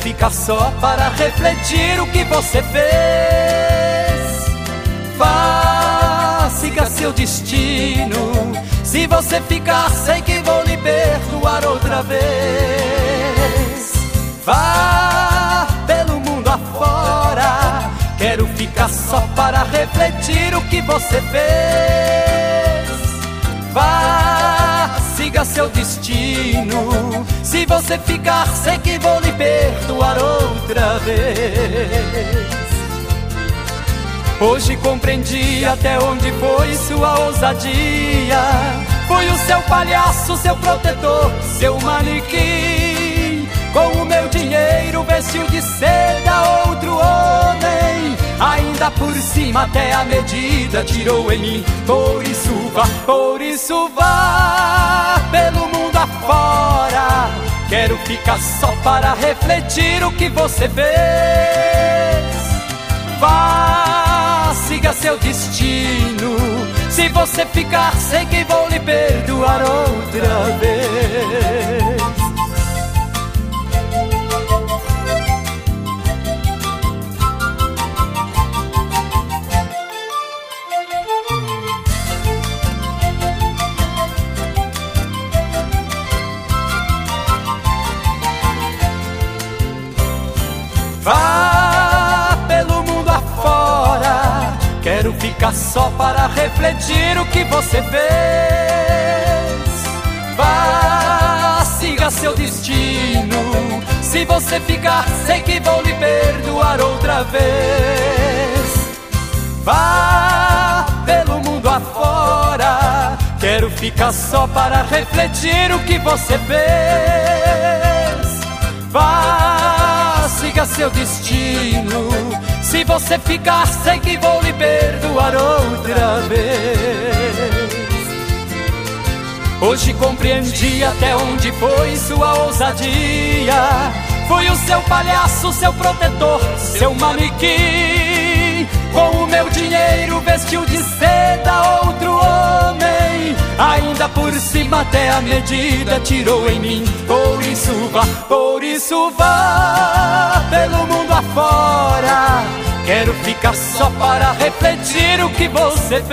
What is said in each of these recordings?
ficar só para refletir o que você fez. Vá, siga seu destino. Se você ficar, sei que vou lhe perdoar outra vez. Vá pelo mundo afora, quero ficar só para refletir o que você fez. Vá, siga seu destino. Se você ficar, sei que vou lhe perdoar outra vez. Hoje compreendi até onde foi sua ousadia. Fui o seu palhaço, seu protetor, seu manequim. Com o meu dinheiro vestiu de seda outro homem. Ainda por cima até a medida tirou em mim. Por isso vá pelo mundo afora. Quero ficar só para refletir o que você fez. Vá, siga seu destino. Se você ficar, sei que vou lhe perdoar outra vez. Vá pelo mundo afora, quero ficar só para refletir o que você fez. Vá, siga seu destino. Se você ficar, sei que vou lhe perdoar outra vez. Vá pelo mundo afora, quero ficar só para refletir o que você fez. Vá, siga seu destino. Se você ficar, sei que vou lhe perdoar outra vez. Hoje compreendi até onde foi sua ousadia. Fui o seu palhaço, seu protetor, seu manequim. Com o meu dinheiro vestiu de seda outro homem. Ainda por cima até a medida tirou em mim. Por isso vá pelo mundo afora. Quero ficar só para refletir o que você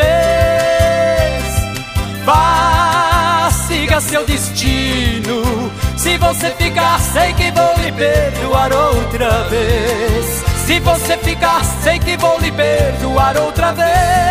fez. Vá, siga seu destino. Se você ficar, sei que vou lhe perdoar outra vez. Se você ficar, sei que vou lhe perdoar outra vez.